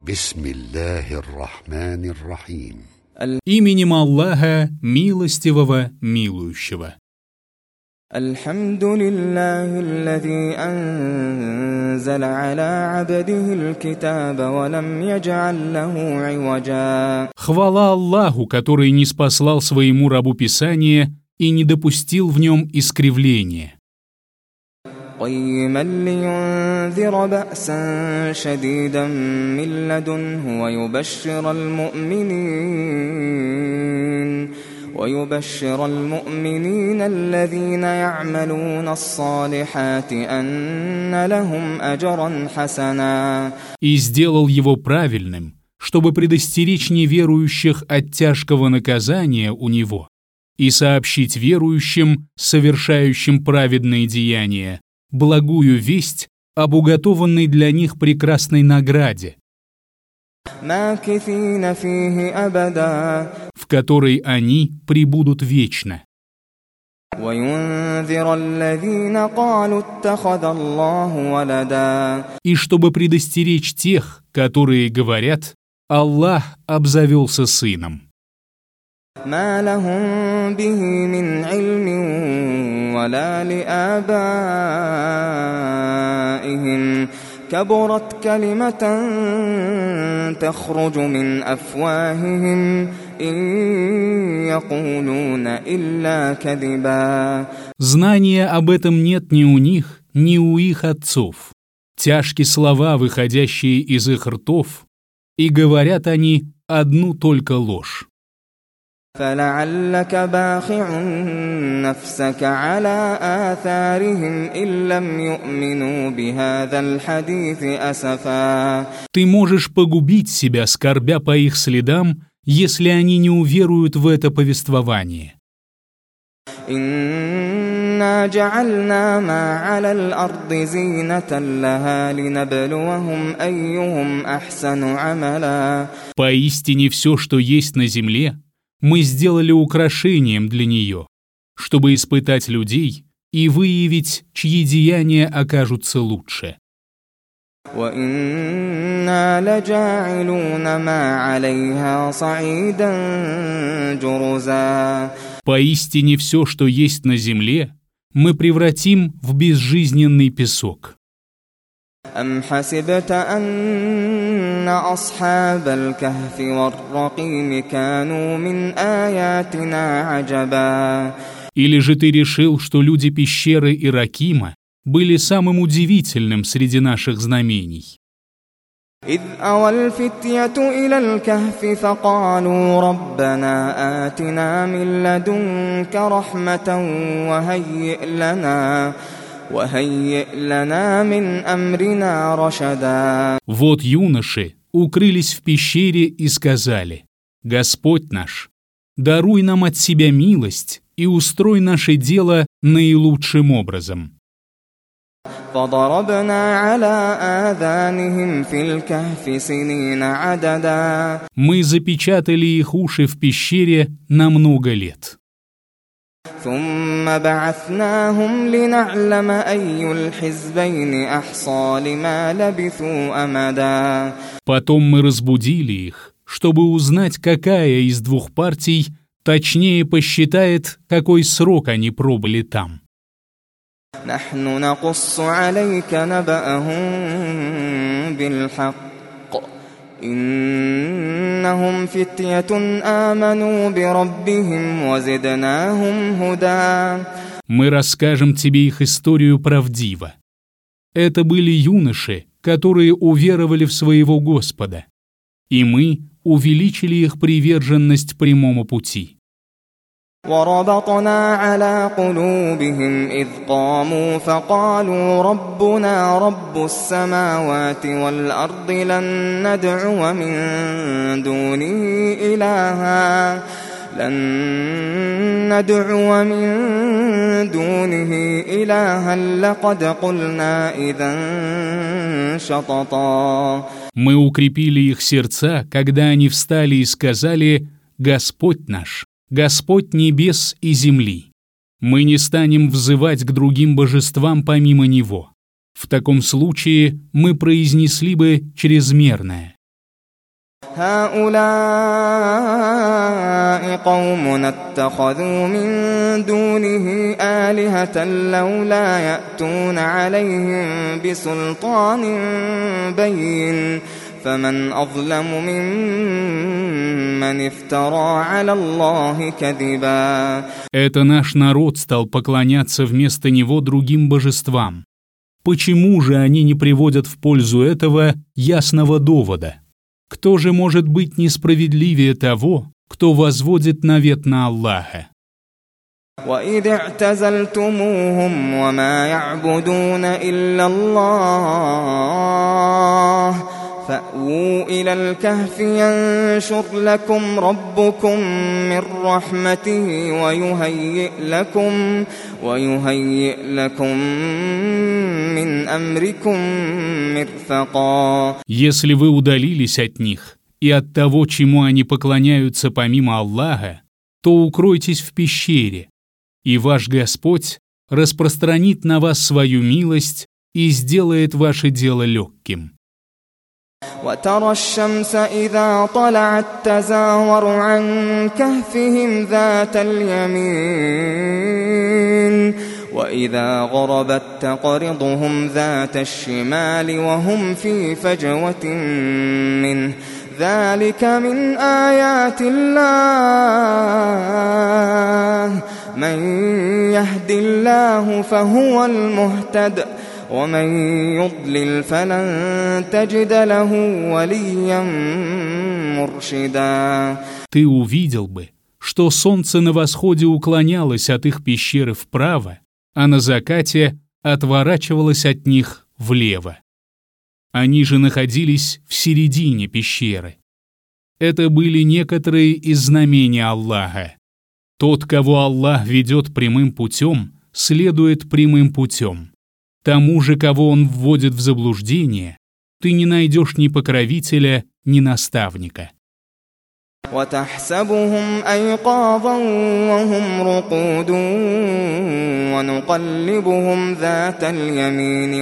Бисмиллахир-рахманир-рахим. Именем Аллаха, милостивого, милующего. Алхамдулиллахи аллази анзаля аля абдихил китаба ва лам ядж'аль лаху иваджа. Хвала Аллаху, который не спаслал своему рабу Писание и не допустил в нем искривления. قيما لينذر بأسا شديدا من لدنه ويبشر المؤمنين الذين يعملون الصالحات أن لهم أجرا حسنا. И сделал его правильным, чтобы предостеречь неверующих от тяжкого наказания у него и сообщить верующим, совершающим праведные деяния, благую весть об уготованной для них прекрасной награде, в которой они пребудут вечно. И чтобы предостеречь тех, которые говорят: Аллах обзавелся сыном. ما لهم به من علم ولا لآبائهم كبرت كلمة تخرج من أفواههم إن يقولون إلا كذبا. Знания об этом нет ни у них, ни у их отцов. Тяжкие слова, выходящие из их ртов, и говорят они одну только ложь. فلعلك باخع نفسك على آثارهم إن لم يؤمنوا بهذا الحديث أسفا. Ты можешь погубить себя, скорбя по их следам, если они не уверуют в это повествование. إنا جعلنا ما على الأرض زينة لها لنبلوهم أيهم أحسن عملا. Поистине все, что есть на земле, мы сделали украшением для нее, чтобы испытать людей и выявить, чьи деяния окажутся лучше. Поистине все, что есть на земле, мы превратим в безжизненный песок. أم حسبت أن أصحاب الكهف والرقيم كانوا من آياتنا عجبا. Или же ты решил, что люди пещеры и Ракима были самым удивительным среди наших знамений? إذ أوى الفتية إلى الكهف فقالوا ربنا آتنا من لدنك رحمة وهيئ لنا من أمرنا رشدا. Вот юноши укрылись в пещере и сказали: Господь наш, даруй нам от себя милость и устрой наше дело наилучшим образом. فضربنا على آذانهم في الكهف سنين عددا. Мы запечатали их уши в пещере на много лет. ثم بعثناهم لنعلم أي الحزبين أحصى لما لبثوا أمدا. Потом мы разбудили их, чтобы узнать, какая из двух партий точнее посчитает, какой срок они пробыли там. نحن نقص عليك نبأهم بالحق إنهم فتية آمنوا بربهم وزدناهم هدى. Мы расскажем тебе их историю правдиво. Это были юноши, которые уверовали в своего Господа, и мы увеличили их приверженность прямому пути. وربطنا على قلوبهم إذ قاموا فقالوا ربنا رب السماوات والأرض لن ندعو من دونه إلها لقد قلنا إذا شططا. Мы укрепили их сердца, когда они встали и сказали: Господь наш, Господь небес и земли, мы не станем взывать к другим божествам помимо Него. В таком случае мы произнесли бы чрезмерное. هؤلاء قومنا اتخذوا من دونه آلهة لولا يأتون عليهم بسلطان بين فمن أظلم ممن افترى على الله كذبا. Это наш народ стал поклоняться вместо него другим божествам. Почему же они не приводят в пользу этого ясного довода? Кто же может быть несправедливее того, кто возводит навет на Аллаха? وَإِذِ اعْتَزَلْتُمُوهُمْ وَمَا يَعْبُدُونَ إِلَّا اللَّهَ فَأْوُوا إِلَى الْكَهْفِ يَنشُرْ لَكُمْ رَبُّكُمْ مِنْ رَحْمَتِهِ وَيُهَيِّئْ لَكُمْ مِنْ أَمْرِكُمْ مِرْفَقًا. Если вы удалились от них и от того, чему они поклоняются помимо Аллаха, то укройтесь в пещере, и ваш Господь распространит на вас свою милость и сделает ваше дело легким. وترى الشمس إذا طلعت تزاور عن كهفهم ذات اليمين وإذا غربت تقرضهم ذات الشمال وهم في فجوة منه ذلك من آيات الله من يهد الله فهو المهتد ومن يضلل فلن تجد له وليا مرشدا. Ты увидел бы, что солнце на восходе уклонялось от их пещеры вправо, а на закате отворачивалось от них влево. Они же находились в середине пещеры. Это были некоторые из знамений Аллаха. Тот, кого Аллах ведет прямым путем, следует прямым путем. Тому же, кого он вводит в заблуждение, ты не найдешь ни покровителя, ни наставника. وتحسبهم أيقاظا وهم رقود ونقلبهم ذات اليمين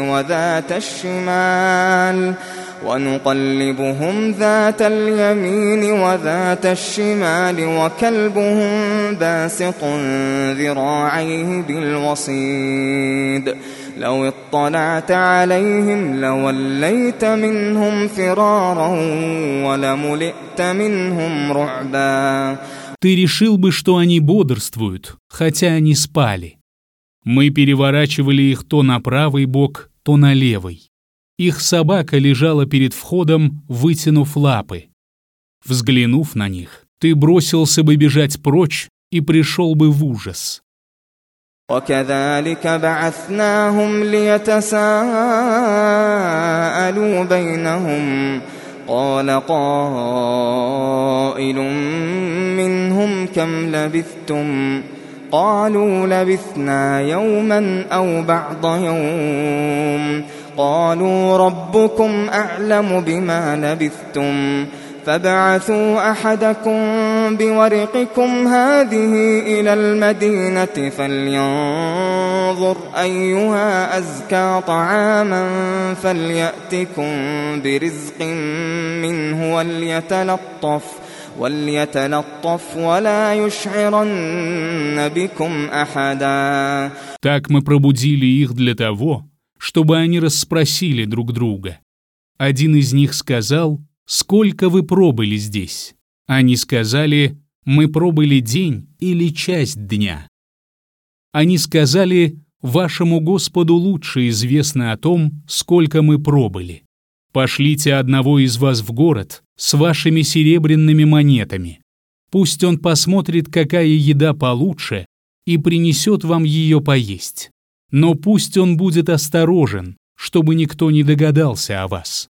وذات الشمال وكلبهم باسط ذراعيه بالوصيد لو اطلعت عليهم لوليت منهم فرارا ولملئت منهم رعبا. Ты решил бы, что они бодрствуют, хотя они спали. Мы переворачивали их то на правый бок, то на левый. Их собака лежала перед входом, вытянув лапы. Взглянув на них, ты бросился бы бежать прочь и пришел бы в ужас. وكذلك بعثناهم ليتساءلوا بينهم قال قائل منهم كم لبثتم قالوا لبثنا يوما أو بعض يوم قالوا ربكم أعلم بما لبثتم فابعثوا أحدكم بورقكم هذه إلى المدينة فلينظر أيها أزكى طعاما فليأتكم برزق منه وليتلطف ولا يشعرن بكم أحدا. Так мы пробудили их для того, чтобы они расспросили друг друга. Один из них сказал: «Сколько вы пробыли здесь?» Они сказали: «Мы пробыли день или часть дня». Они сказали: «Вашему Господу лучше известно о том, сколько мы пробыли. Пошлите одного из вас в город с вашими серебряными монетами. Пусть он посмотрит, какая еда получше, и принесет вам ее поесть. Но пусть он будет осторожен, чтобы никто не догадался о вас».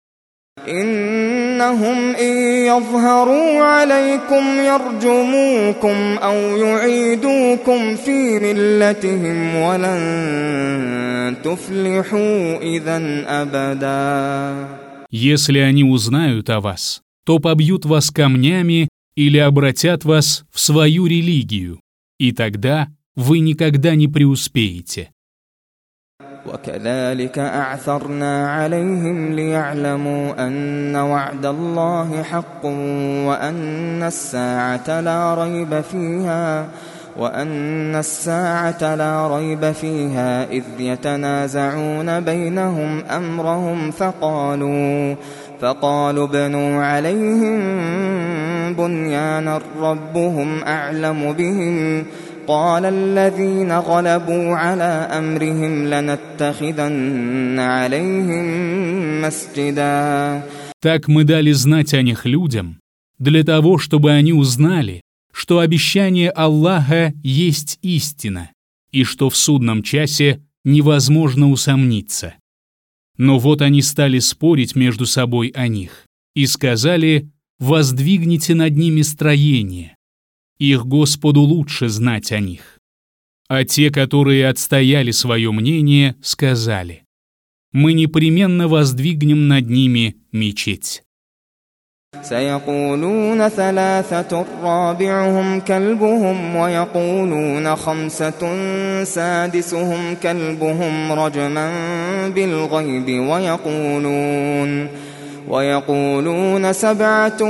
إنهم إن يظهروا عليكم يرجموكم أو يعيدوكم في ملتهم ولن تفلحوا إذا أبدا. Если они узнают о вас, то побьют вас камнями или обратят вас в свою религию, и тогда вы никогда не преуспеете. وكذلك أعثرنا عليهم ليعلموا أن وعد الله حق وأن الساعة لا ريب فيها إذ يتنازعون بينهم أمرهم فقالوا ابنوا عليهم بنيانا ربهم أعلم بهم قال الذين غلبوا على أمرهم لنتخذن عليهم مسجدا. Так мы дали знать о них людям, для того, чтобы они узнали, что обещание Аллаха есть истина, и что в судном часе невозможно усомниться. Но вот они стали спорить между собой о них и сказали: «Воздвигните над ними строение». Их Господу лучше знать о них. А те, которые отстояли свое мнение, сказали: «Мы непременно воздвигнем над ними мечеть». سيقولون ثلاثة رابعهم كلبهم ويقولون خمسة سادسهم كلبهم رجما بالغيب ويقولون سبعة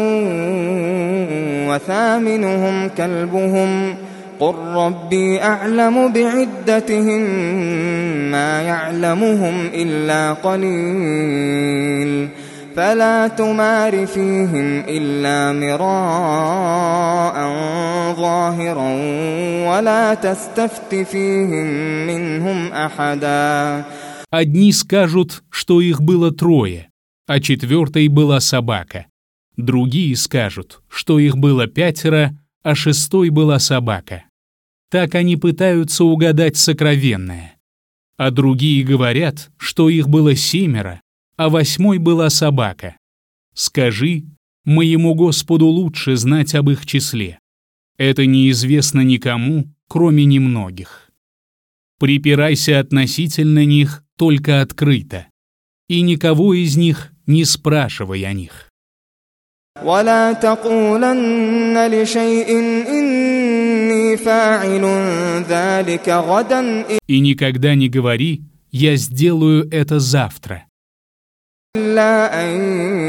وثامنهم كلبهم قل ربي أعلم بعدتهم ما يعلمهم إلا قليل فلا تمار فيهم إلا مراء ظاهرا ولا تستفت فيهم منهم أحدا. Одни скажут, что их было 3, а 4-й была собака. Другие скажут, что их было 5, а 6-й была собака. Так они пытаются угадать сокровенное. А другие говорят, что их было 7, а 8-й была собака. Скажи, моему Господу лучше знать об их числе. Это неизвестно никому, кроме немногих. Припирайся относительно них только открыто, и никого из них не спрашивай о них. ولا تقولن لشيء إني فاعل ذلك غدا. И никогда не говори: «Я сделаю это завтра». إلا أن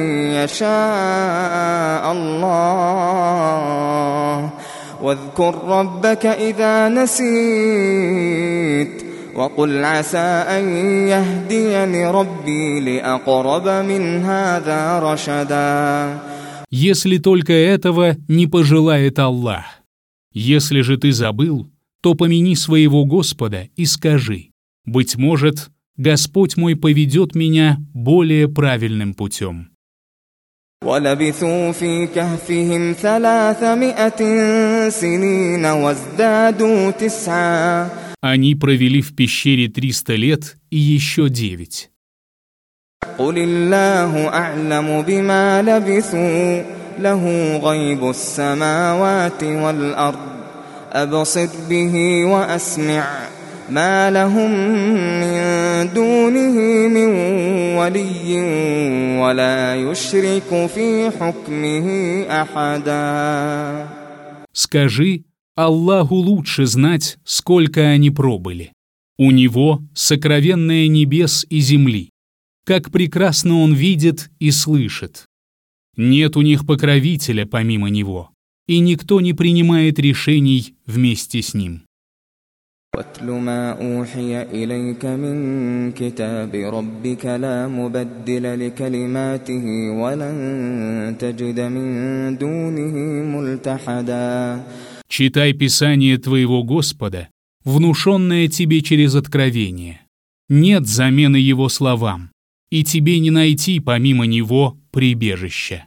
يشاء الله واذكر ربك إذا نسيت وقل عسى أن يهديني ربي لأقرب من هذا رشدا. Если только этого не пожелает Аллах. Если же ты забыл, то помяни своего Господа и скажи: «Быть может, Господь мой поведет меня более правильным путем». وَلَبِثُوا فِي كَهْفِهِمْ 300 سِنِينَ وَازْدَادُوا 9. Они провели в пещере 300 лет и еще 9. قُلِ اللَّهُ أَعْلَمُ بِمَا لَبِثُوا لَهُ غَيْبُ السَّمَاوَاتِ وَالْأَرْضِ أَبْصِرْ بِهِ وَأَسْمِعْ ما لهم من دونه من ولي ولا يشرك في حكمه أحدا. Скажи, Аллаху лучше знать, сколько они пробыли. У Него сокровенное небес и земли. Как прекрасно Он видит и слышит. Нет у них покровителя помимо Него, и никто не принимает решений вместе с Ним. وَاتْلُ مَا أُوحِيَ إِلَيْكَ مِنْ كِتَابِ رَبِّكَ لَا مُبَدِّلَ لِكَلِمَاتِهِ وَلَنْ تَجِدَ مِنْ دُونِهِ مُلْتَحَدًا. Читай Писание твоего Господа, внушенное тебе через откровение. Нет замены Его словам, и тебе не найти помимо Него прибежища.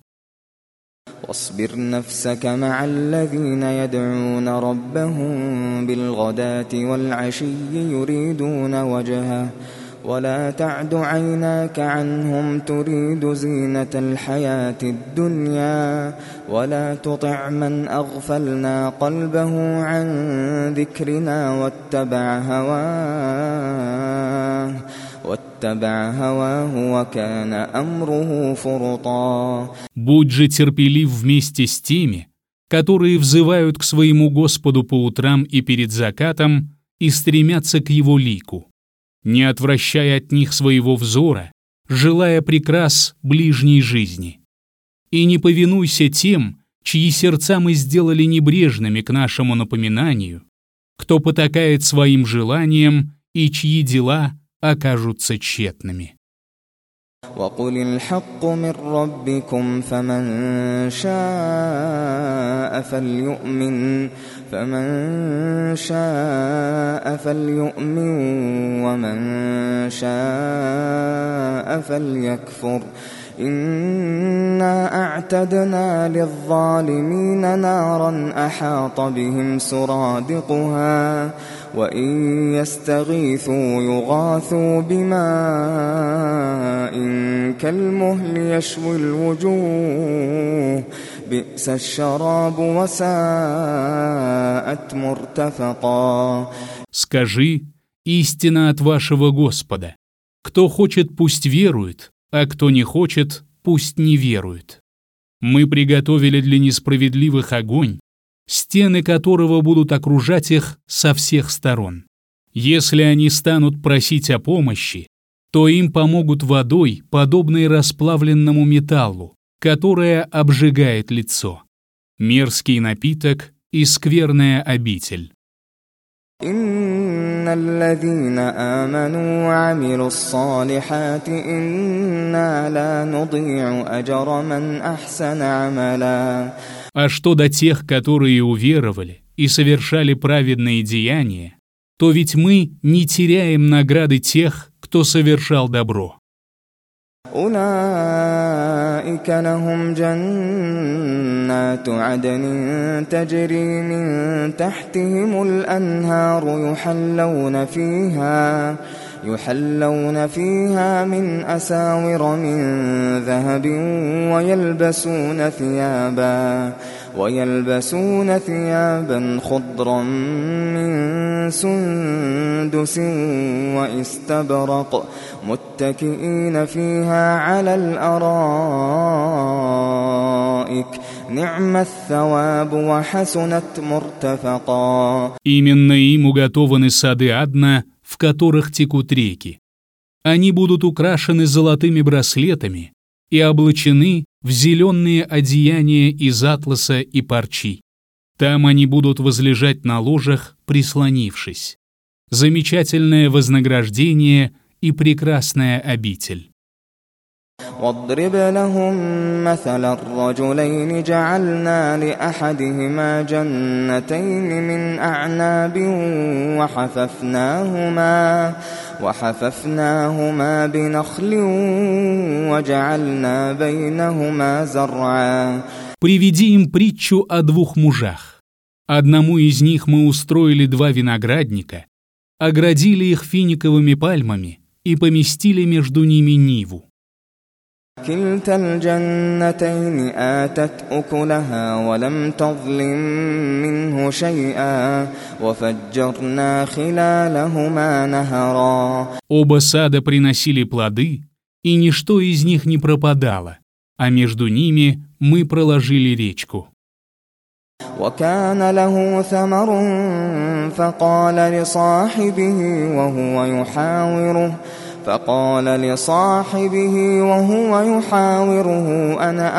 واصبر نفسك مع الذين يدعون ربهم بالغداة والعشي يريدون وجهه ولا تعد عيناك عنهم تريد زينة الحياة الدنيا ولا تطع من أغفلنا قلبه عن ذكرنا واتبع هواه وكان أمره فرطا. Будь же терпелив вместе с теми, которые взывают к своему Господу по утрам и перед закатом и стремятся к Его лику. не отвращай от них своего взора, желая прекрас ближней жизни. И не повинуйся тем, чьи сердца мы сделали небрежными к нашему напоминанию, кто потакает своим желаниям и чьи дела окажутся тщетными. وقل الحق من ربكم فمن شاء فليؤمن ومن شاء فليكفر إنا أعتدنا للظالمين نارا أحاط بهم سرادقها وإن يستغيثوا يغاثوا بماء كالمهل يشوي الوجوه بئس الشراب وساءت مرتفقا. Скажи, истина от вашего Господа. Кто хочет, пусть верует, а кто не хочет, пусть не верует. Мы приготовили для несправедливых огонь, стены которого будут окружать их со всех сторон. Если они станут просить о помощи, то им помогут водой, подобной расплавленному металлу, которая обжигает лицо. Мерзкий напиток и скверная обитель. إن الذين آمنوا وعملوا الصالحات إنا لا نضيع أجر من أحسن عملا. А что до тех, которые уверовали и совершали праведные деяния, то ведь мы не теряем награды тех, кто совершал добро. أولئك لهم جنات عدن تجري من تحتهم الأنهار يحلون فيها من أساور من ذهب ويلبسون ثيابا خضرا من سندس واستبرق متكئين فيها على الأرائك نعم الثواب وحسنت مرتفقا. Именно им уготованы сады Адна, в которых текут реки. Они будут украшены золотыми браслетами и облачены в зеленые одеяния из атласа и парчи. Там они будут возлежать на ложах, прислонившись. Замечательное вознаграждение и прекрасная обитель. واضرب لهم مثل الرجلين جعلنا لأحدهما جنتين من أعناب وحففناهما بنخل وجعلنا بينهما زرعا. Приведи им притчу о двух мужах. Одному из них мы устроили 2 виноградника, оградили их финиковыми пальмами и поместили между ними ниву. كلتا الجنتين آتت أكلها ولم تظلم منه شيئا وفجرنا خلالهما نهرا. Оба сада приносили плоды, и ничто из них не пропадало, а между ними мы проложили речку. وكان له ثمر فقال لصاحبه وهو يحاوره أنا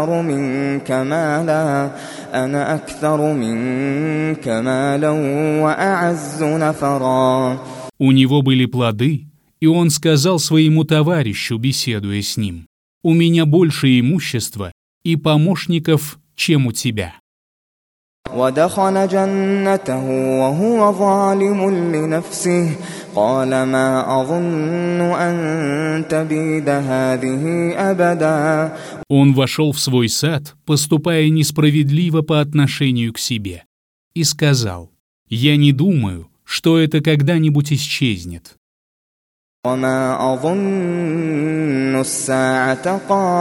أكثر منك مالا وأعز نفرا. У него были плоды, и он сказал своему товарищу, беседуя с ним: «У меня больше имущества и помощников, чем у тебя». ودخل جنته وهو ظالم لنفسه قال ما أظن أن تبيد هذه أبدا. Он вошел в свой сад, поступая несправедливо по отношению к себе, и сказал: «Я не думаю, что это когда-нибудь исчезнет». وما أظن الساعة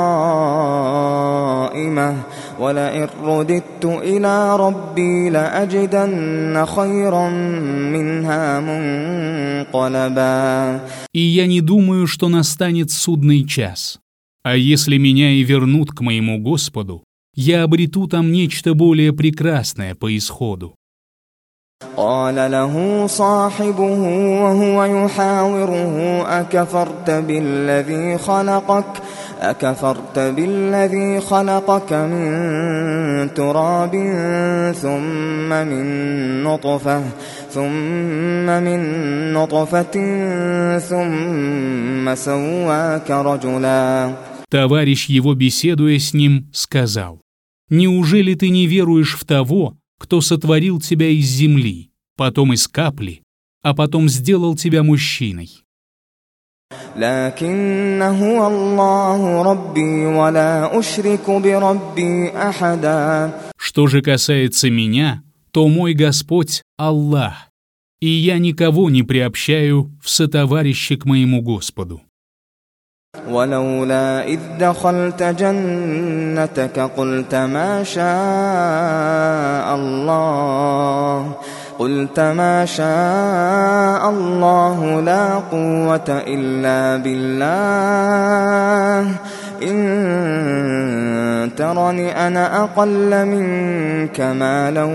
قائمة ولئن رددت إلى ربي لأجدن خيرا منها منقلبا. И я не думаю, что настанет судный час. А если меня и вернут к моему Господу, я обрету там нечто более прекрасное по исходу. قال له صاحبه وهو يحاوره أكفرت بالذي خلقك من تراب ثم من نطفة ثم سواك رجلا. Товарищ его, беседуя с ним, сказал: «Неужели ты не веруешь в того, кто сотворил тебя из земли, потом из капли, а потом сделал тебя мужчиной? لكن هو الله ربي ولا أشرك بربي أحدا». Что же касается меня, то мой Господь — Аллах, и я никого не приобщаю в сотоварища к моему Господу. ولولا إذ دخلت جنتك قلت ما شاء الله لا قوة إلا بالله إن ترني أنا أقل منك مالا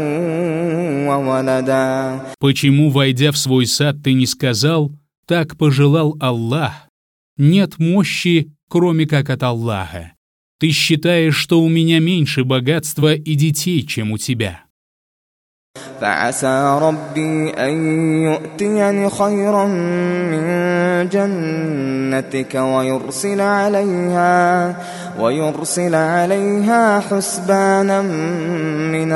وولدا. Почему, войдя в свой сад, ты не сказал: «Так пожелал Аллах»? Нет мощи, кроме как от Аллаха. Ты считаешь, что у меня меньше богатства и детей, чем у тебя. فعسى ربي أن يؤتيني خيرا من جنتك ويرسل عليها حسبانا من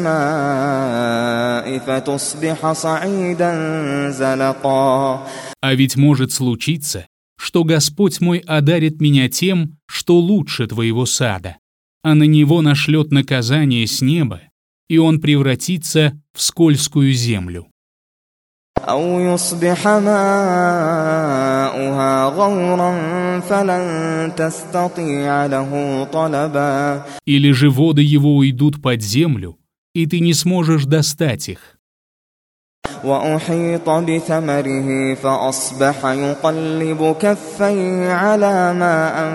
السماء فتصبح صعيدا زلقا. А ведь может случиться, что Господь мой одарит меня тем, что лучше твоего сада, а на него нашлет наказание с неба, и он превратится в скользкую землю. أو يصبح ماؤها غورا فلن تستطيع له طلبا. Или же воды его уйдут под землю, и ты не сможешь достать их. وأحيط بثمره فأصبح يقلب كفيه على ما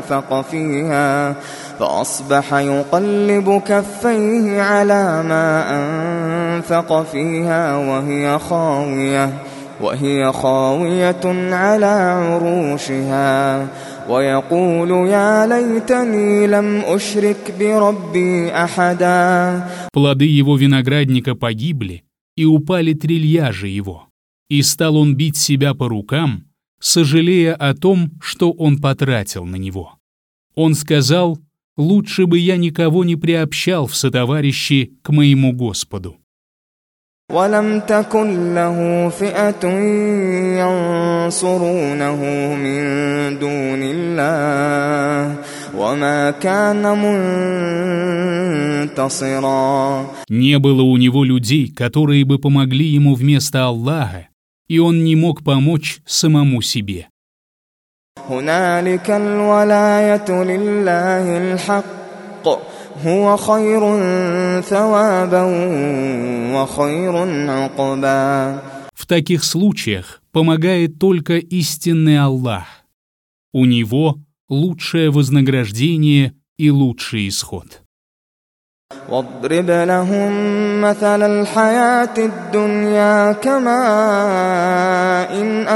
أنفق فيها وهي خاوية على عروشها ويقول يا ليتني لم أشرك بربي أحدا. Плоды его виноградника погибли, и упали трильяжи его, и стал он бить себя по рукам, сожалея о том, что он потратил на него. Он сказал: «Лучше бы я никого не приобщал в сотоварищи к моему Господу». ولم تكن له فئة ينصرونه من دون الله وما كان منتصرا. Не было у него людей, которые бы помогли ему вместо Аллаха, и он не мог помочь самому себе. هنالك الولاية لله الحق هو خير ثوابا وخير عقبا. В таких случаях помогает только истинный Аллах. У него лучшее вознаграждение и лучший исход. واضرب لهم مثل الحياة الدنيا كماء إن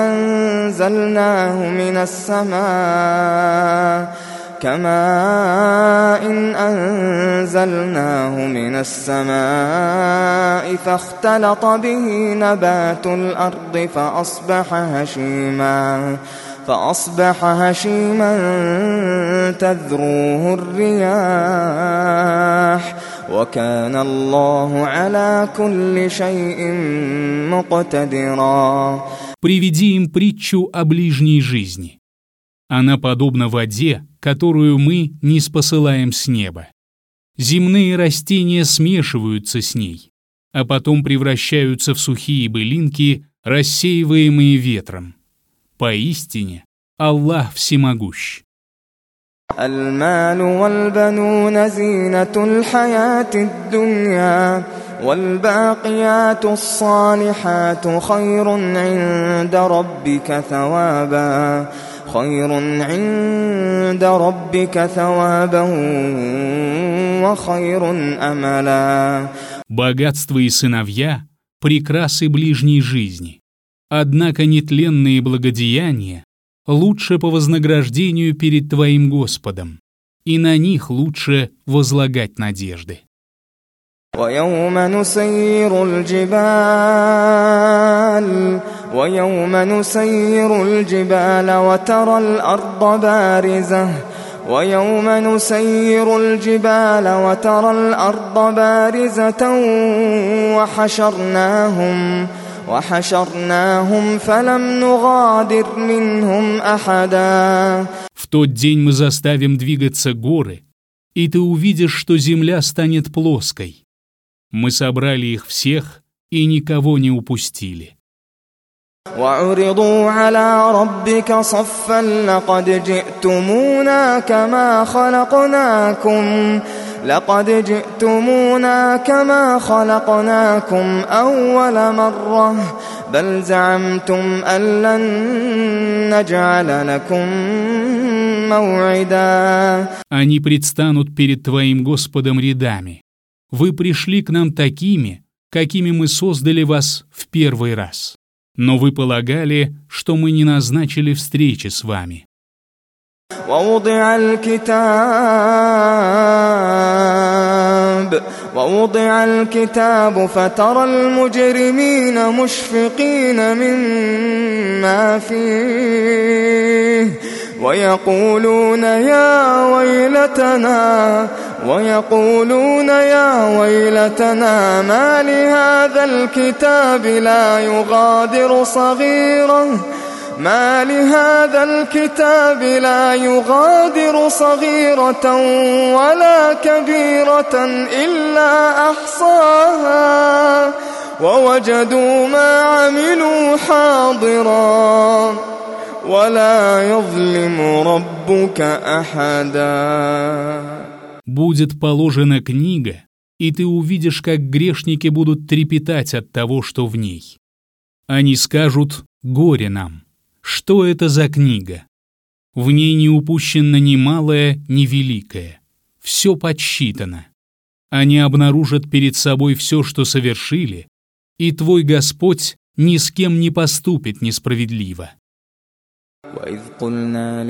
أنزلناه من السماء فاختلط به نبات الأرض فأصبح هشيما تذروه الرياح وكان الله على كل شيء مقتدرا. Приведи им притчу о ближней жизни. Она подобна воде, которую мы ниспосылаем с неба. Земные растения смешиваются с ней, а потом превращаются в сухие былинки, рассеиваемые ветром. Поистине, Аллах всемогущ. المال والبنون زينة الحياة الدنيا والباقيات الصالحات خير عند ربك ثوابا وخير أملا. Богатство и сыновья прекрасы ближней жизни. Однако нетленные благодеяния лучше по вознаграждению перед твоим Господом, и на них лучше возлагать надежды. ويوم نسير الجبال وترى الأرض بارزة وحشرناهم فلم نغادر منهم أحدا. В тот день мы заставим двигаться горы, и ты увидишь, что земля станет плоской. Мы собрали их всех и никого не упустили. وعرضوا على ربك صفا لقد جئتمونا كما خلقناكم أول مرة بل زعمتم أن لن نجعل لكم موعدا. Они предстанут перед твоим Господом рядами. Вы пришли к нам такими, какими мы создали вас в первый раз. Но вы полагали, что мы не назначили встречи с вами. ووضع الكتاب فترى المجرمين مشفقين مما فيه ويقولون يا ويلتنا ما لهذا الكتاب لا يغادر صغيرة ولا كبيرة إلا أحصاها ووجدوا ما عملوا حاضرا ولا يظلم ربك أحدا. Будет положена книга, и ты увидишь, как грешники будут трепетать от того, что в ней. Они скажут: «Горе нам! Что это за книга? В ней не упущено ни малое, ни великое. Все подсчитано». Они обнаружат перед собой все, что совершили, и твой Господь ни с кем не поступит несправедливо. وإذ قلنا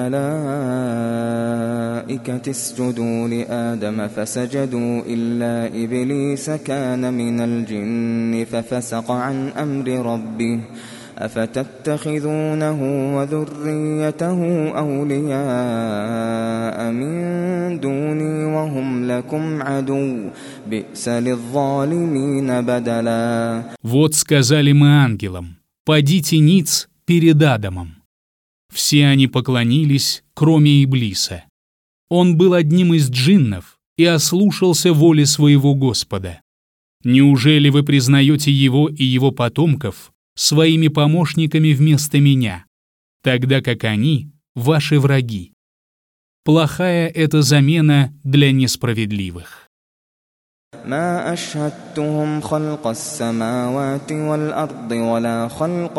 للملائكة اسجدوا لآدم فسجدوا إلا إبليس كان من الجن ففسق عن أمر ربه أفتتخذونه وذريته أولياء من دوني وهم لكم عدو بئس للظالمين بدلا. Вот сказали мы ангелам: «Падите ниц перед Адамом». Все они поклонились, кроме Иблиса. Он был одним из джиннов и ослушался воли своего Господа. Неужели вы признаете его и его потомков своими помощниками вместо меня, тогда как они — ваши враги? Плохая это замена для несправедливых. ما أشهدتهم خلق السماوات والأرض ولا خلق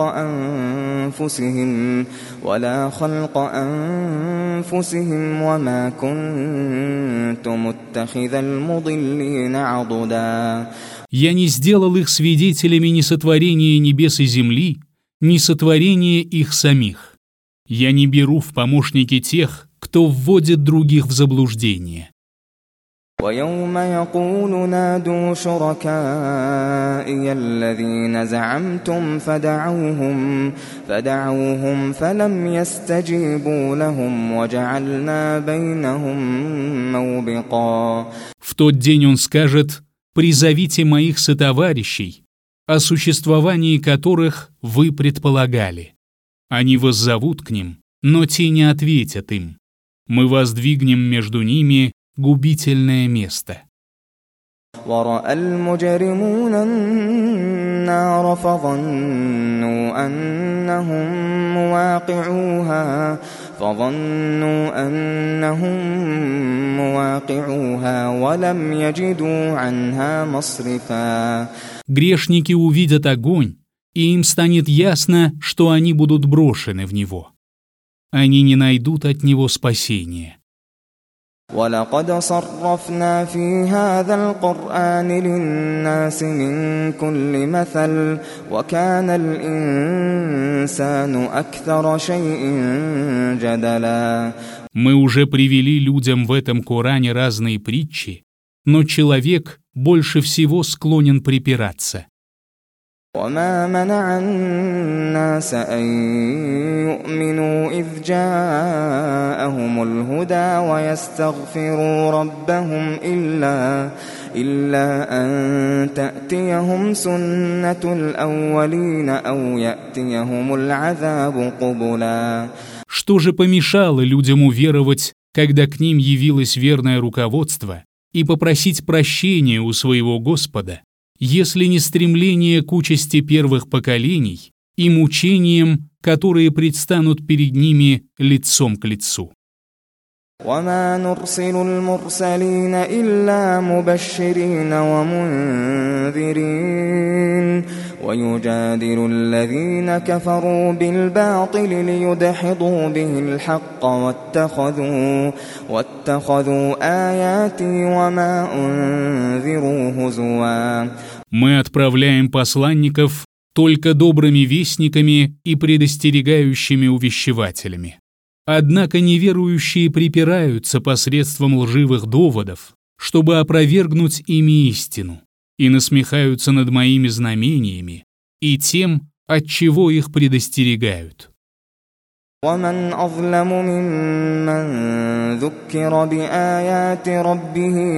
أنفسهم وما كنت متخذ المضلين عضدا. Я не сделал их свидетелями ни сотворения небес и земли, ни сотворения их самих. Я не беру в помощники тех, кто вводит других в заблуждение. ويوم يقول نادوا شركائي الذين زعمتم فدعوهم فلم يستجيبوا لهم وجعلنا بينهم موبقا. В тот день он скажет: «Призовите моих сотоварищей, о существовании которых вы предполагали». Они воззовут к ним, но те не ответят им. Мы воздвигнем между ними губительное место. ورأى المجرمون النار فظنوا أنهم مواقعوها ولم يجدوا عنها مصرفا. Грешники увидят огонь, и им станет ясно, что они будут брошены в него. Они не найдут от него спасения. وَلَقَدْ صَرَّفْنَا فِي هَذَا الْقُرْآنِ لِلنَّاسِ مِنْ كُلِّ مَثَلٍ وَكَانَ الْإِنسَانُ أَكْثَرَ شَيْءٍ جَدَلًا. Мы уже привели людям в этом Коране разные притчи, но человек больше всего склонен припираться. وَمَا مَنَعَ النَّاسَ أَن يُؤْمِنُوا إِذْ جَاءَهُمُ الْهُدَى وَيَسْتَغْفِرُوا رَبَّهُمْ إِلَّا أَن تَأْتِيَهُمْ سُنَّةُ الْأَوَّلِينَ أَوْ يَأْتِيَهُمُ الْعَذَابُ قُبُلًا. Что же помешало людям уверовать, когда к ним явилось верное руководство, и попросить прощения у своего Господа, если не стремление к участи первых поколений и мучениям, которые предстанут перед ними лицом к лицу? وَمَا نُرْسِلُ الْمُرْسَلِينَ إِلَّا مُبَشِّرِينَ وَمُنذِرِينَ وَيُجَادِلُ الَّذِينَ كَفَرُوا بِالْبَاطِلِ لِيُدْحِضُوا بِهِ الْحَقَّ وَاتَّخَذُوا آيَاتِي وَمَا أُنذِرُوا هُزُوًا. Мы отправляем посланников только добрыми вестниками и предостерегающими увещевателями. Однако неверующие припираются посредством лживых доводов, чтобы опровергнуть ими истину, и насмехаются над моими знамениями и тем, от чего их предостерегают. وَمَنْ أَظْلَمُ مِمَّنْ ذُكِّرَ بِآيَاتِ رَبِّهِ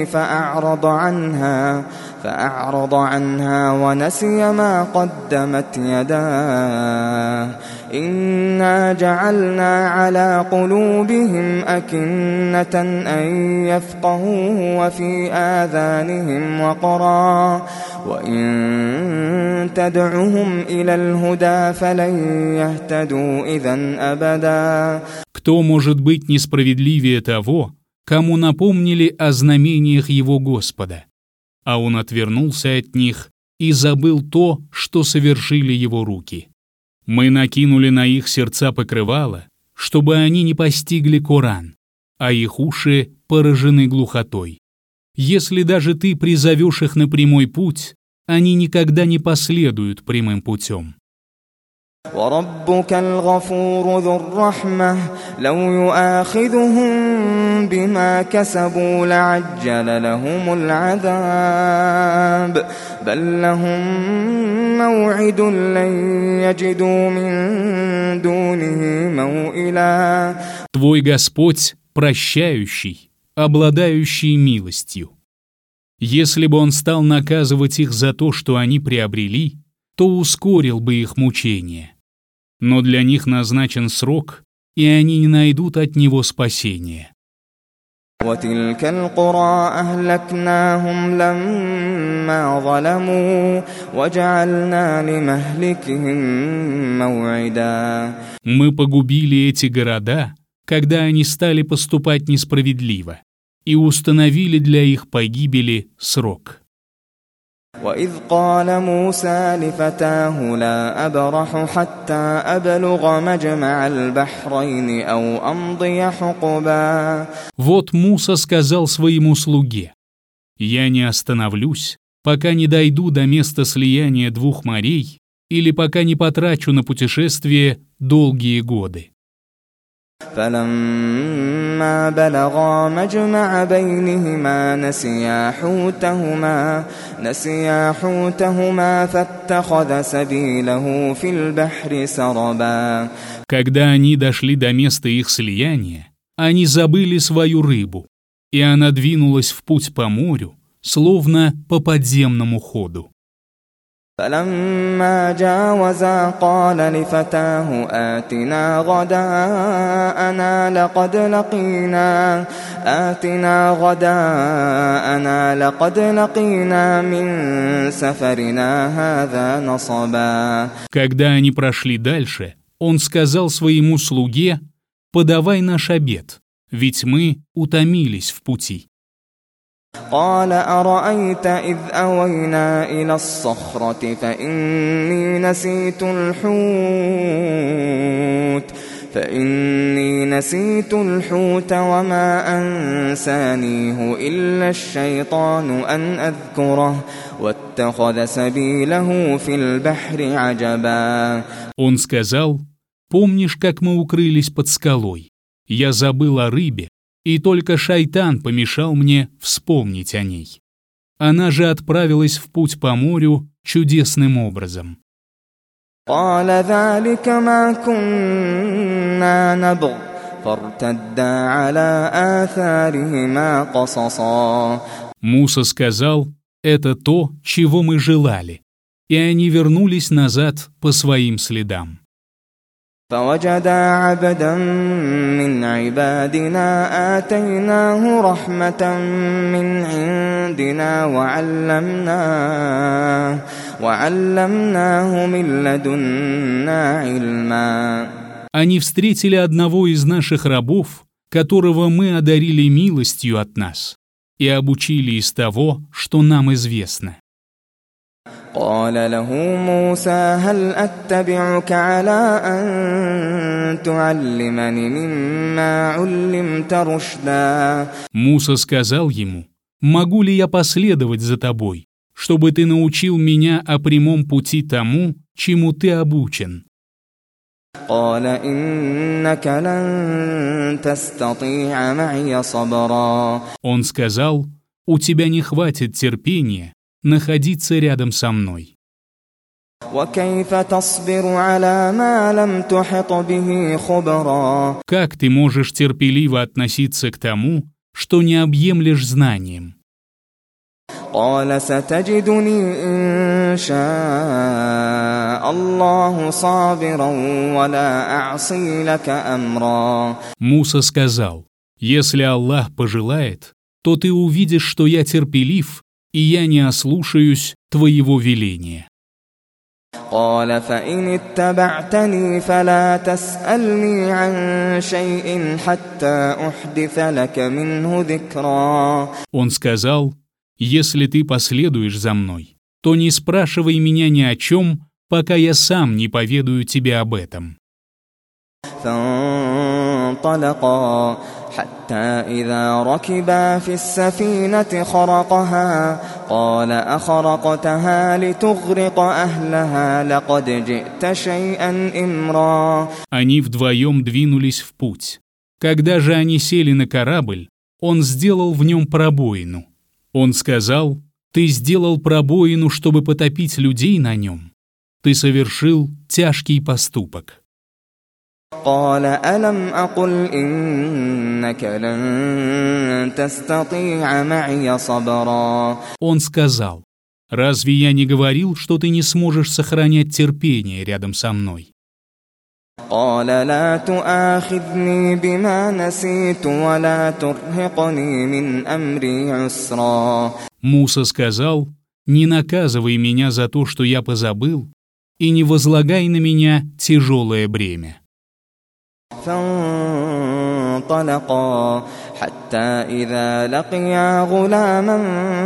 فَأَعْرَضَ عَنْهَا وَنَسِيَ مَا قَدَّمَتْ يَدَاهُ إِنَّا جَعَلْنَا عَلَى قُلُوبِهِمْ أَكِنَّةً أَن يَفْقَهُوهُ وَفِي آذَانِهِمْ وَقْرًا وَإِن تَدْعُهُمْ إِلَى الْهُدَى فَلَن يَهْتَدُوا إِذًا أَبَدًا. Кто может быть несправедливее того, кому напомнили о знамениях его Господа, а он отвернулся от них и забыл то, что совершили его руки? Мы накинули на их сердца покрывало, чтобы они не постигли Коран, а их уши поражены глухотой. Если даже ты призовешь их на прямой путь, они никогда не последуют прямым путем. وَرَبُّكَ الْغَفُورُ ذُو الرَّحْمَةِ لَوْ يُؤَاخِذُهُم بِمَا كَسَبُوا لَعَجَّلَ لَهُمُ الْعَذَابَ بَل لَّهُم مَّوْعِدٌ لَّن يَجِدُوا مِن دُونِهِ مَوْئِلًا. Твой Господь прощающий, обладающий милостью. Если бы Он стал наказывать их за то, что они приобрели, то ускорил бы их мучения. Но для них назначен срок, и они не найдут от него спасения. وَتِلْكَ الْقُرَىٰ أَهْلَكْنَاهُمْ لَمَّا ظَلَمُوا وَجَعَلْنَا لِمَهْلِكِهِم مَّوْعِدًا. Мы погубили эти города, когда они стали поступать несправедливо, и установили для их погибели срок. وَإِذْ قَالَ مُوسَى لِفَتَاهُ لَا أَبْرَحُ حَتَّى أَبْلُغَ مَجْمَعَ الْبَحْرَيْنِ أَوْ أَمْضِيَ حُقُبًا. Вот Муса сказал своему слуге: «Я не остановлюсь, пока не дойду до места слияния двух морей или пока не потрачу на путешествие долгие годы». فَلَمَّا بَلَغَا مَجْمَعَ بَيْنِهِمَا نسيا حوتهما فاتخذ سبيله في البحر سربا. Когда они дошли до места их слияния, они забыли свою рыбу, и она двинулась в путь по морю, словно по подземному ходу. فَلَمَّا جَاوَزَا قَالَ لِفَتَاهُ آتِنَا غَدَاءَنَا لَقَدْ لَقِينَا مِن سَفَرِنَا هَذَا نَصَبًا. Когда они прошли дальше, он сказал своему слуге: «Подавай наш обед, ведь мы утомились в пути». قال أرأيت إذ أوينا إلى الصخرة فإني فإني نسيت الحوت وما أنسانيه إلا الشيطان أن أذكره واتخذ سبيله في البحر عجبا. Он сказал: «Помнишь, как мы укрылись под скалой? Я забыл о рыбе, и только шайтан помешал мне вспомнить о ней. Она же отправилась в путь по морю чудесным образом». قال ذلك ما كنا نبغ فارتدا على آثارهما قصصا. Муса сказал: «Это то, чего мы желали», и они вернулись назад по своим следам. فوجدا عبدا من عبادنا آتيناه رحمة من عندنا وعلمناه من لدنا علما. Они встретили одного из наших рабов, которого мы одарили милостью от нас, и обучили из того, что нам известно. قال له موسى هل أتبعك على أن تعلمني مما علمت رشدا. Муса сказал ему: «Могу ли я последовать за тобой, чтобы ты научил меня о прямом пути тому, чему ты обучен?» قال إنك لن تستطيع معي صبرا. Он сказал: «У тебя не хватит терпения находиться рядом со мной». وكيف تصبر على ما لم تحط به خبرا. Как ты можешь терпеливо относиться к тому, что не объемлешь знанием? قال ستجدني إن شاء الله صابرا ولا أعصي لك أمرا. Муса сказал: «Если Аллах пожелает, то ты увидишь, что я терпелив, и я не ослушаюсь твоего веления». قال فإن اتبعتني فلا تسألني عن شيء حتى أحدث لك منه ذكرا. Он сказал: «Если ты последуешь за мной, то не спрашивай меня ни о чем, пока я сам не поведаю тебе об этом». فانطلقا حتى إذا ركبا في السفينة خرقها قال أخرقتها لتغرق أهلها لقد جئت شيئا إمرا. Они вдвоем двинулись в путь. Когда же они сели на корабль, он сделал в нем пробоину. Он сказал: «Ты сделал пробоину, чтобы потопить людей на нем. Ты совершил тяжкий поступок». قال ألم أقل إنك لن تستطيع معي صبرا. Он сказал: «Разве я не говорил, что ты не сможешь сохранять терпение рядом со мной?» قال لا تؤاخذني بما نسيت ولا ترهقني من أمري عسرا. Муса сказал: «Не наказывай меня за то, что я позабыл, и не возлагай на меня тяжелое бремя». فانطلقا حتى إذا لقيا غلاما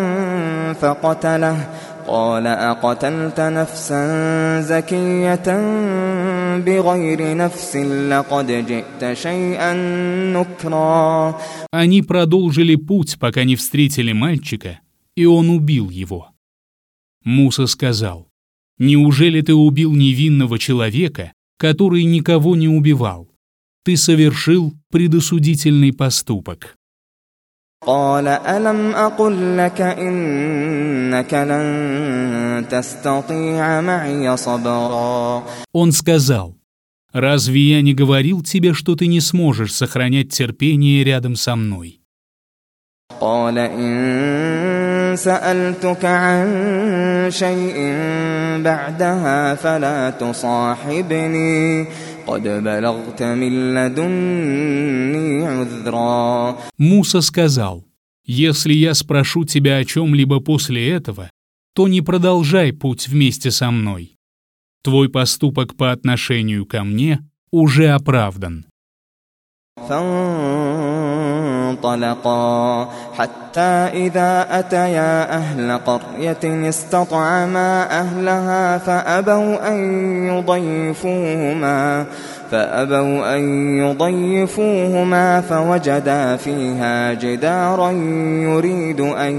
فقتله قال أقتلت نفسا زكية بغير نفس لقد جئت شيئا نكرا. Они продолжили путь, пока не встретили мальчика, и он убил его. Муса сказал: «Неужели ты убил невинного человека, который никого не убивал? Ты совершил предосудительный поступок». قال ألم أقل لك إنك لن تستطيع معي صبرا. Он сказал: «Разве я не говорил тебе, что ты не сможешь сохранять терпение рядом со мной?» قال إن سألتك عن شيء بعدها فلا تصاحبني قد بلغت من لدني عذرا. Муса сказал: «Если я спрошу тебя о чем-либо после этого, то не продолжай путь вместе со мной. Твой поступок по отношению ко мне уже оправдан». فانطلقا حتى إذا أتيا أهل قرية استطعما أهلها فأبوا أن يضيفوهما فوجدا فيها جدارا يريد أن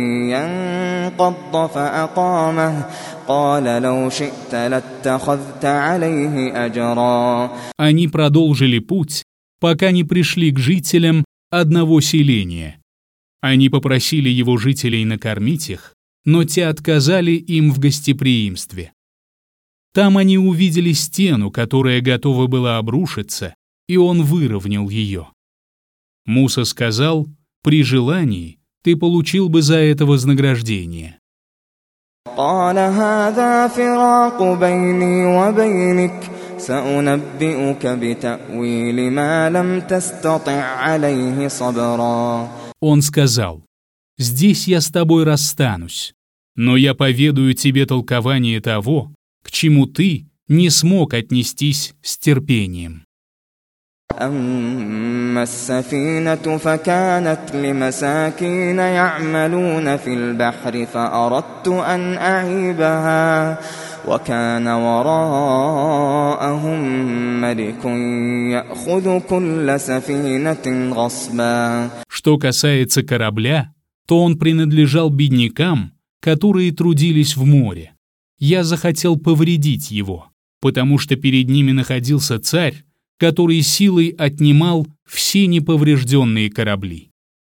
ينقض فأقامه قال لو شئت لاتخذت عليه أجرا. Они продолжили путь, пока не пришли к жителям одного селения. Они попросили его жителей накормить их, но те отказали им в гостеприимстве. Там они увидели стену, которая готова была обрушиться, и он выровнял ее. Муса сказал: «При желании ты получил бы за это вознаграждение». قال هذا فراق بيني وبينك سأنبئك بتأويل ما لم تستطع عليه صبرا. Он сказал: «Здесь я с тобой расстанусь, но я поведаю тебе толкование того, к чему ты не смог отнестись с терпением». أما السفينة فكانت لمساكين يعملون في البحر فأردت أن أعيبها وكان وراءهم ملك يأخذ كل سفينة غصبا. Что касается корабля, то он принадлежал беднякам, которые трудились в море. Я захотел повредить его, потому что перед ними находился царь, который силой отнимал все неповрежденные корабли.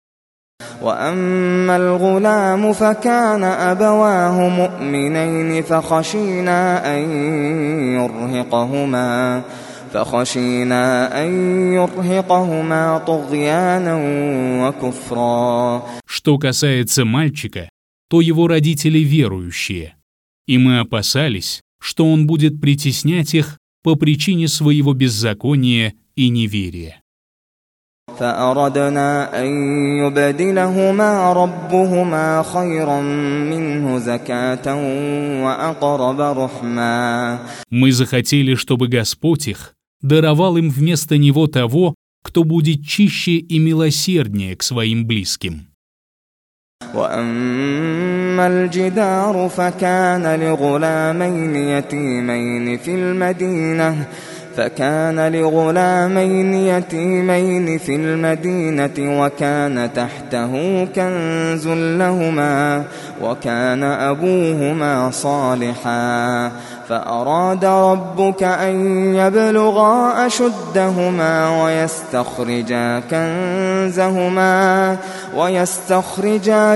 وأما الغلام فكان أبواه مؤمنين فخشينا أن يرهقهما طغيانا وكفرا. Что касается мальчика, то его родители верующие, и мы опасались, что он будет притеснять их по причине своего беззакония и неверия. فأردنا أن يبدلهما ربهما خيرا منه زكاة وأقرب رحما. Мы захотели, чтобы Господь их даровал им вместо него того, кто будет чище и милосерднее к своим близким. وأما الجدار فكان لغلامين يتيمين في المدينة وكان تحته كنز لهما وكان أبوهما صالحا فأراد ربك أن يبلغا أشدهما ويستخرجا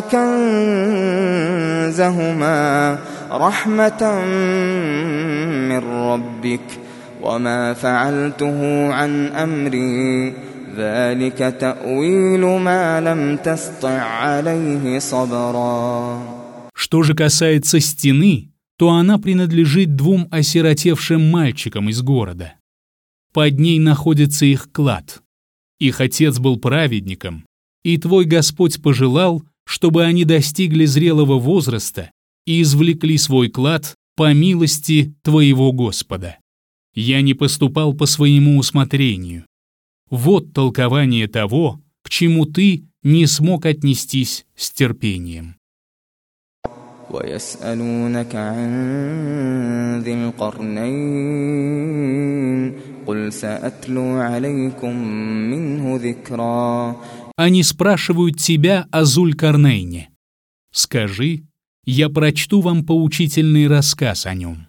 كنزهما رحمة من ربك وما فعلته عن أمري ذلك تأويل ما لم تسطع عليه صبرا. Что же касается стены, то она принадлежит двум осиротевшим мальчикам из города. Под ней находится их клад. Их отец был праведником, и твой Господь пожелал, чтобы они достигли зрелого возраста и извлекли свой клад по милости твоего Господа. Я не поступал по своему усмотрению. Вот толкование того, к чему ты не смог отнестись с терпением. ويسألونك عن ذي القرنين قل سأتلو عليكم منه ذكرا. Они спрашивают тебя о Зуль-Карнейне. Скажи, я прочту вам поучительный рассказ о нем.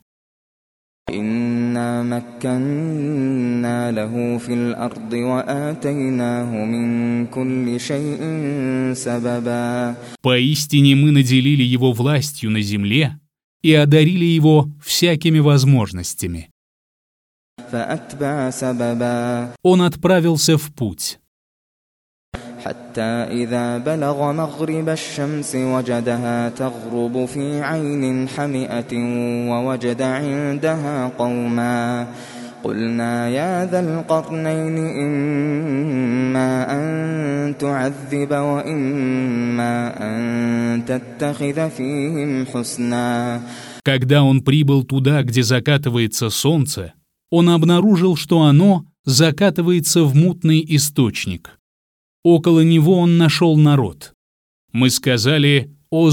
إنا مكنا له في الأرض وآتيناه من كل شيء سببا. Поистине мы наделили его властью на земле и одарили его всякими возможностями. فأتبع سببا. Он отправился в путь. حتى إذا بلغ مغرب الشمس وجدها تغرب في عين حمئة ووجد عندها قوما قلنا يا ذا القرنين إما أن تعذب وإما أن تتخذ فيهم حسنا. Когда он прибыл туда, где закатывается солнце, он обнаружил, что оно закатывается в мутный источник. Около него он нашел народ. Мы сказали: «О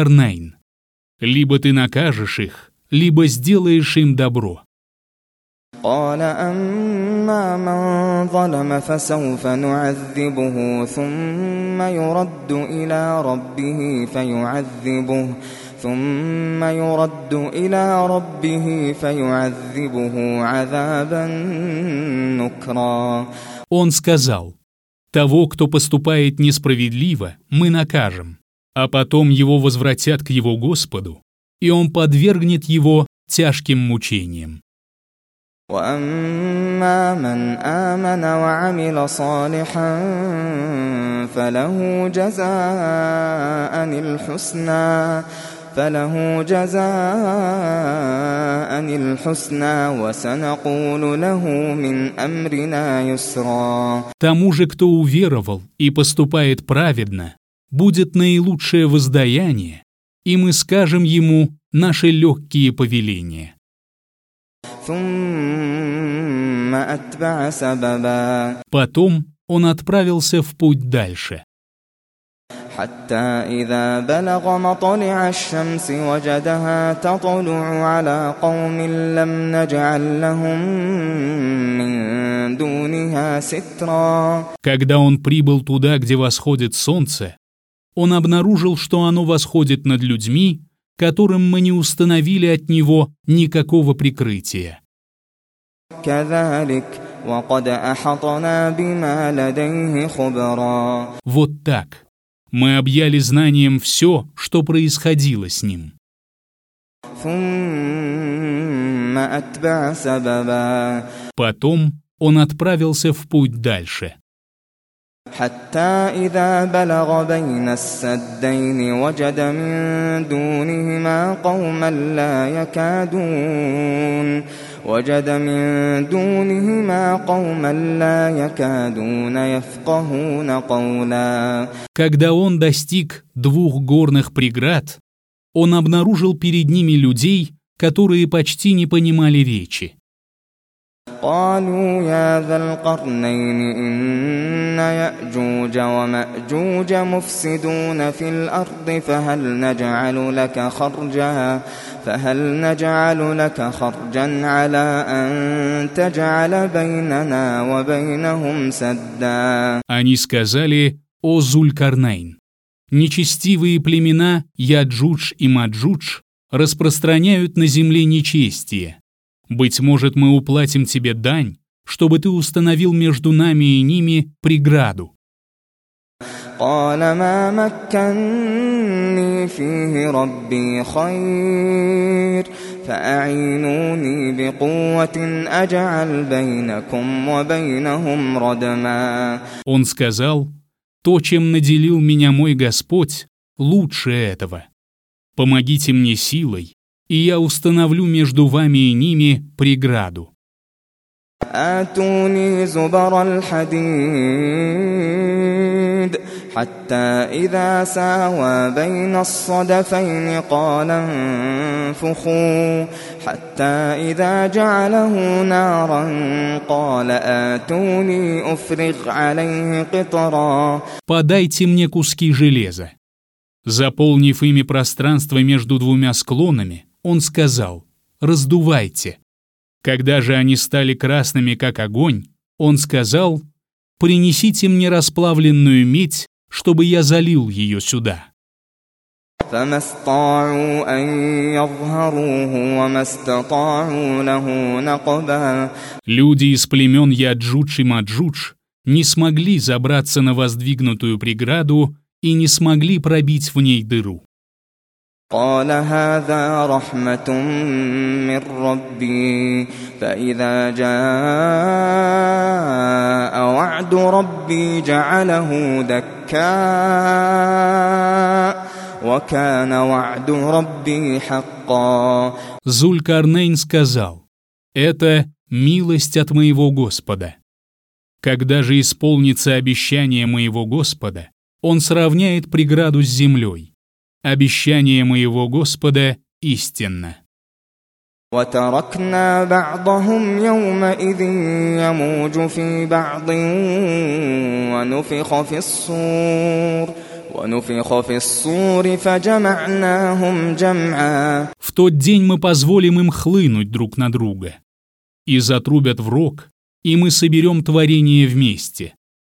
Зуль-Карнейн, либо ты накажешь их, либо сделаешь им добро». قال أما من ظلم فسوف نعذبه ثم يرد إلى ربه فيعذبه عذابا نكرا. Он сказал: «Того, кто поступает несправедливо, мы накажем, а потом его возвратят к его Господу, и он подвергнет его тяжким мучениям». وأما من آمن وعمل صالحا فله جزاء الحسنى وسنقول له من أمرنا يسرا. Тому же, кто уверовал и поступает праведно, будет наилучшее воздаяние, и мы скажем ему наши легкие повеления. ثم أتبع سببا. Потом он отправился в путь дальше. حتى إذا بلغ مطلع الشمس وجدها تطلع على قوم لم نجعل لهم من دونها سترا. Когда он прибыл туда, где восходит солнце, он обнаружил, что оно восходит над людьми, которым мы не установили от него никакого прикрытия. كذلك وقد أحطنا بما لديه خبرا. Вот так. Мы объяли знанием все, что происходило с ним. ثم أتبع سببا. Потом он отправился в путь дальше. حتى إذا بلغ بين السدين وجد من دونهما قوما لا يكادون يفقهون قولا. Когда он достиг двух горных преград, он обнаружил перед ними людей, которые почти не понимали речи. قالوا يا ذا القرنين إن يأجوج ومأجوج مفسدون في الأرض فهل نجعل لك خرجا على أن تجعل بيننا وبينهم سدا. Они сказали: «О Зуль-Карнайн, нечестивые племена Яджудж и Маджудж распространяют на земле нечестие. Быть может, мы уплатим тебе дань, чтобы ты установил между нами и ними преграду». قال ما مكنني فيه ربي خير فأعينوني بقوة أجعل بينكم وبينهم ردما. Он сказал: «То, чем наделил меня мой Господь, лучше этого. Помогите мне силой, и я установлю между вами и ними преграду». آتوني زبر الحديد حتى إذا ساوى بين الصدفين قال انفخوا حتى إذا جعله نارا قال آتوني أفرغ عليه قطرا. «Подайте мне куски железа». Заполнив ими пространство между двумя склонами, он сказал: «Раздувайте». Когда же они стали красными, как огонь, он сказал: «Принесите мне расплавленную медь, чтобы я залил ее сюда». فما استطاعوا أن يظهروه وما استطاعوا له نقبا. Люди из племен Яджудж и Маджудж не смогли забраться на воздвигнутую преграду и не смогли пробить в ней дыру. قال هذا رحمة من ربي فإذا جاء وعد ربي جعله دكا وكان وعد ربي حقا. Зуль-Карнайн сказал: «Это милость от моего Господа. Когда же исполнится обещание моего Господа, он сравняет преграду с землей. Обещание моего Господа истинно». وتركنا بعضهم يومئذ يموج في بعض ونفخ في الصور فجمعناهم جمعا. В тот день мы позволим им хлынуть друг на друга. и затрубят в рог, и мы соберем творение вместе.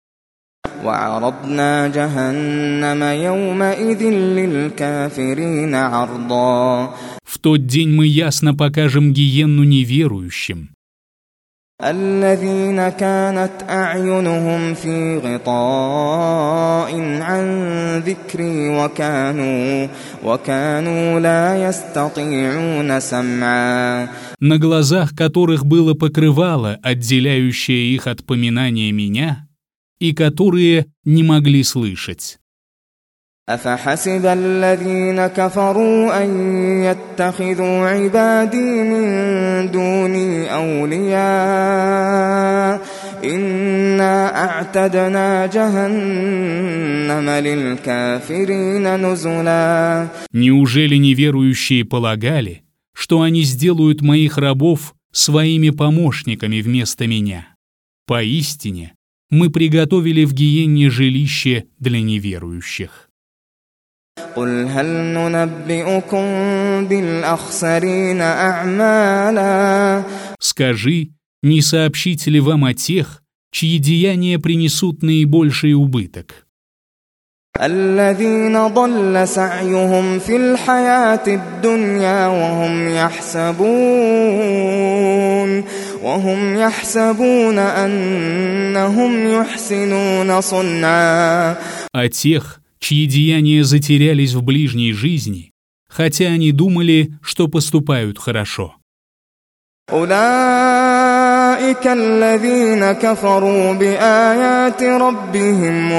وعرضنا جهنم يومئذ للكافرين عرضا. В тот день мы ясно покажем гиенну неверующим. الذين كانت أعينهم في غطاء عن ذكري وكانوا لا يستطيعون سمعا. На глазах которых было покрывало, отделяющее их от поминания меня, и которые не могли слышать. أفحسب الذين كفروا أن يتخذوا عبادي من دوني أولياء إنا أعتدنا جهنم للكافرين نزلا. Неужели неверующие полагали, что они сделают моих рабов своими помощниками вместо меня? Поистине, мы приготовили в гиенне жилище для неверующих. قل هل ننبئكم بالأخسرين أعمالا. Скажи, не сообщить ли вам о тех, чьи деяния принесут наибольший убыток? الذين ضل سعيهم في الحياة الدنيا وهم يحسبون أنهم يحسنون صنعا. О тех, чьи деяния затерялись в ближней жизни, хотя они думали, что поступают хорошо. أولئك الذين كفروا بآيات ربهم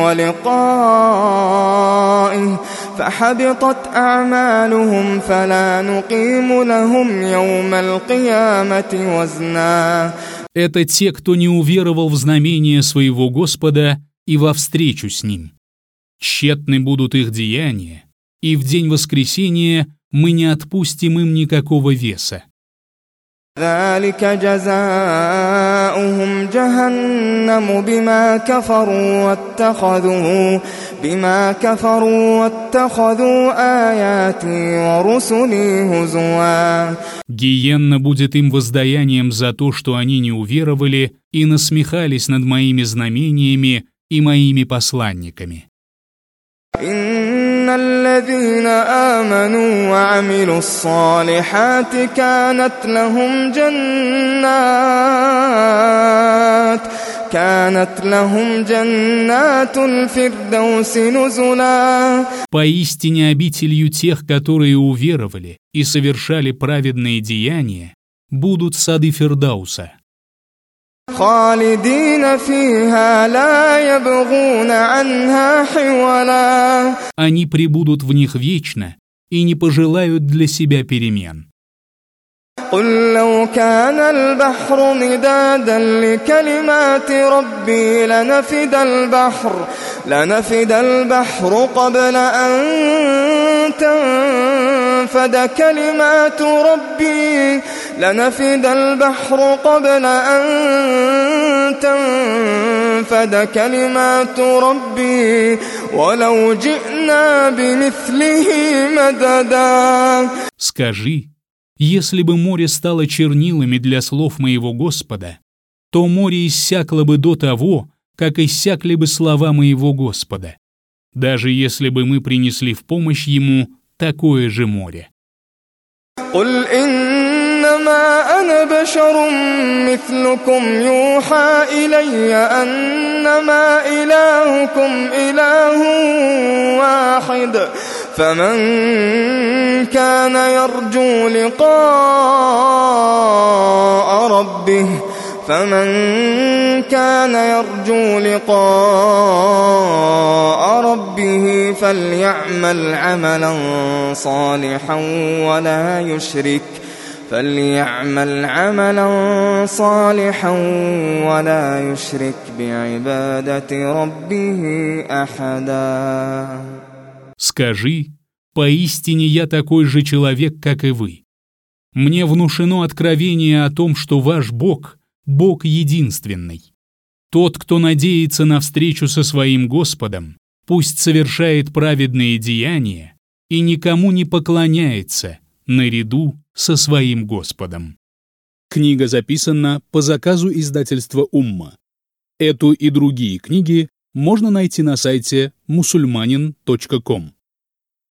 ولقائه فحبطت أعمالهم فلا نقيم لهم يوم القيامة وزنا. Это те, кто не уверовал в знамение своего Господа и во встречу с Ним. Тщетны будут их деяния, и в день воскресения мы не отпустим им никакого веса. ذلك جزاؤهم جهنم بما كفروا واتخذوا آياتي ورسلي هزوا. Гиенна будет им воздаянием за то, что они не уверовали и насмехались над моими знамениями и моими посланниками. إن الذين آمنوا وعملوا الصالحات كانت لهم جنات الفردوس نزلا. Поистине обителью тех, которые уверовали и совершали праведные деяния, будут сады Фирдауса. خالدين فيها لا يبغون عنها حولا. Они пребудут в них вечно и не пожелают для себя перемен. قل لو كان البحر مدادا لكلمات ربي لنفد البحر قبل أن تنفد كلمات ربي ولو جئنا بمثله مددا. Скажи, если бы море стало чернилами для слов моего Господа, то море иссякло бы до того, как иссякли бы слова моего Господа, даже если бы мы принесли в помощь ему такое же море. قل إنما أنا بشر مثلكم يوحى إلي أنما إلهكم إله واحد فمن كان يرجو لقاء ربه فليعمل عملا صالحا ولا يشرك بعبادة ربه أحدا. Скажи, поистине я такой же человек, как и вы. Мне внушено откровение о том, что ваш Бог — Бог единственный. Тот, кто надеется на встречу со своим Господом, пусть совершает праведные деяния и никому не поклоняется наряду со своим Господом. Книга записана по заказу издательства «Умма». Эту и другие книги можно найти на сайте musulmanin.com.